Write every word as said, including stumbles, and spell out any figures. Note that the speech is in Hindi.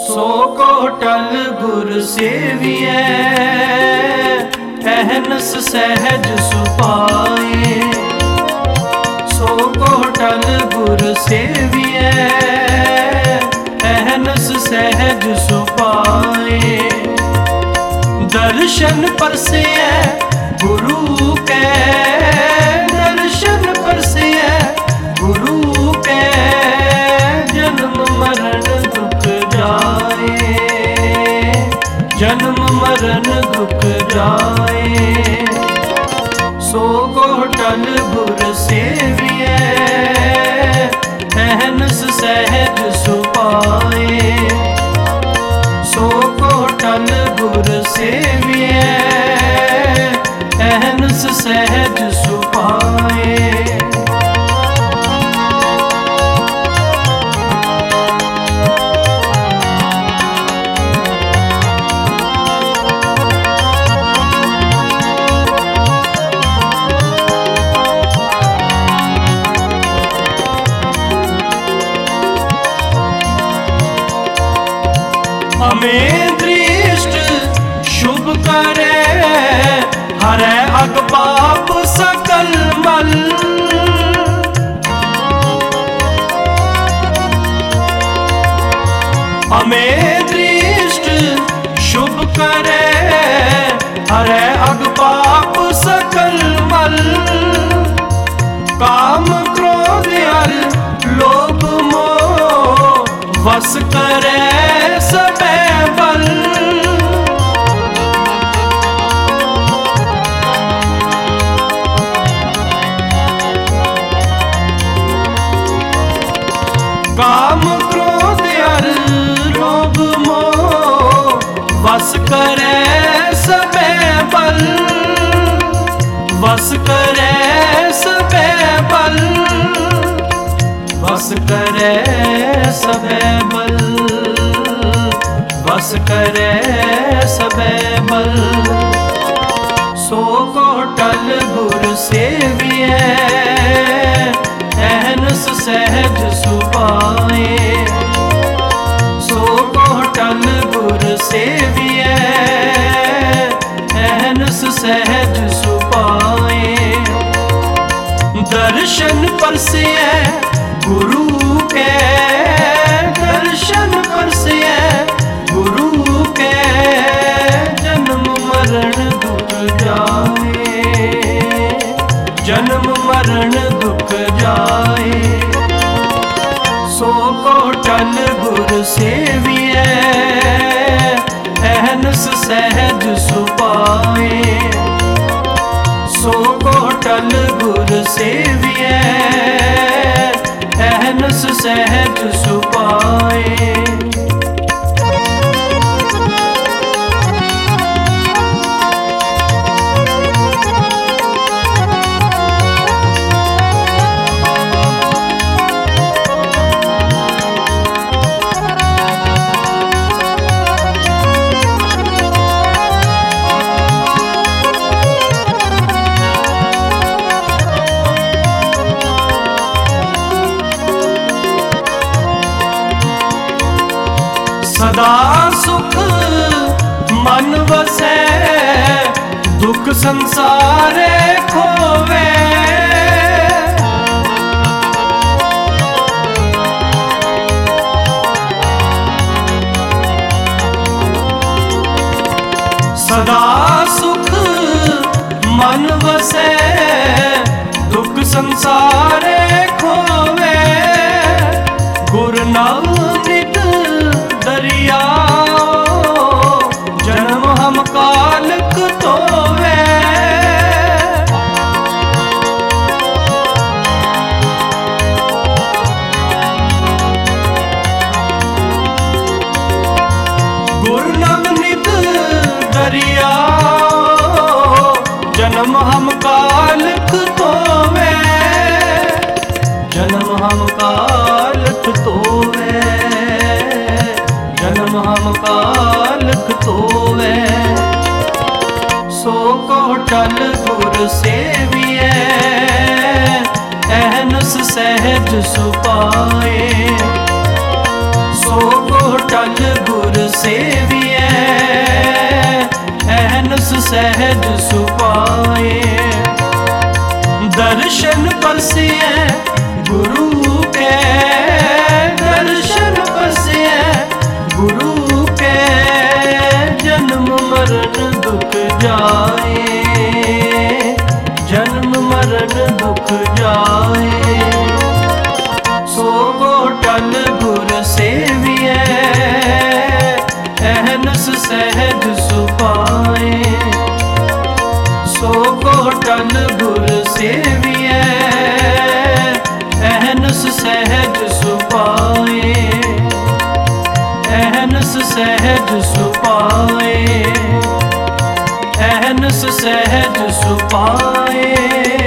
सो कोटल गुर सेविए अहनस सहज सुपाए। सो कोटल गुर सेविए अहनस सहज सुपाए। दर्शन परसे गुरु के दर्शन परसे गुरु के जन्म मरण दुख जाए जन्म मरण दुख जाए। सो कोटल गुर सेविए अहनस सहज सुपाए। सो कोटल गुर सेविए अहनस सहज सुपाए। हमें दृष्ट शुभ करे हरे अग पाप सकल मल। हमें दृष्ट शुभ करे हरे अग पाप सकल मल। काम क्रोध अर लोभ मोह वस करे सबे बल। काम क्रोध अर लोभ मोह वस करे सबे बल। वस करे सबे बल वस करे सबे बल वस करे सबे बल। सो कोटल गुर सेविए अहनस सहज सुपाए। सो कोटल गुर सेविए अहनस सहज सुपाए। दर्शन परसे गुरु के दर्शन परसे गुरु के जन्म मरण दुख जाए जन्म मरण दुख जाए। सो कोटल गुर सेविए अहनस सहज सुपाए। सो कोटल गुर सेविए अहनस सहज सुपाए। सदा सुख मन वसे दुख संसारे खोवे। सदा सुख मन वसे दुख संसारे खोवे। गुर नानक दरिया जन्म हम कालक तोवे। गुरु नवनीत दरिया जन्म हम कालक तोवे। जन्म हम कालक तोवे जन्म हम कालक तोवे। सो कोटल गुर सेविए अहनस सहज सुपाए। सो कोटल गुर सेविए, अहनस सहज सुपाए। दर्शन परसिए गुरु के, दर्शन परसिए गुरु के, जन्म मरण दुख जाए, जन्म मरण दुख जाए। सो को टल गुर सेविए, अहनस सहज सुपाए। सो को टल गुर सेविए, अहनस सहज सुपाए, अहनस सहज सुपाए, अहनस सहज सुपाए।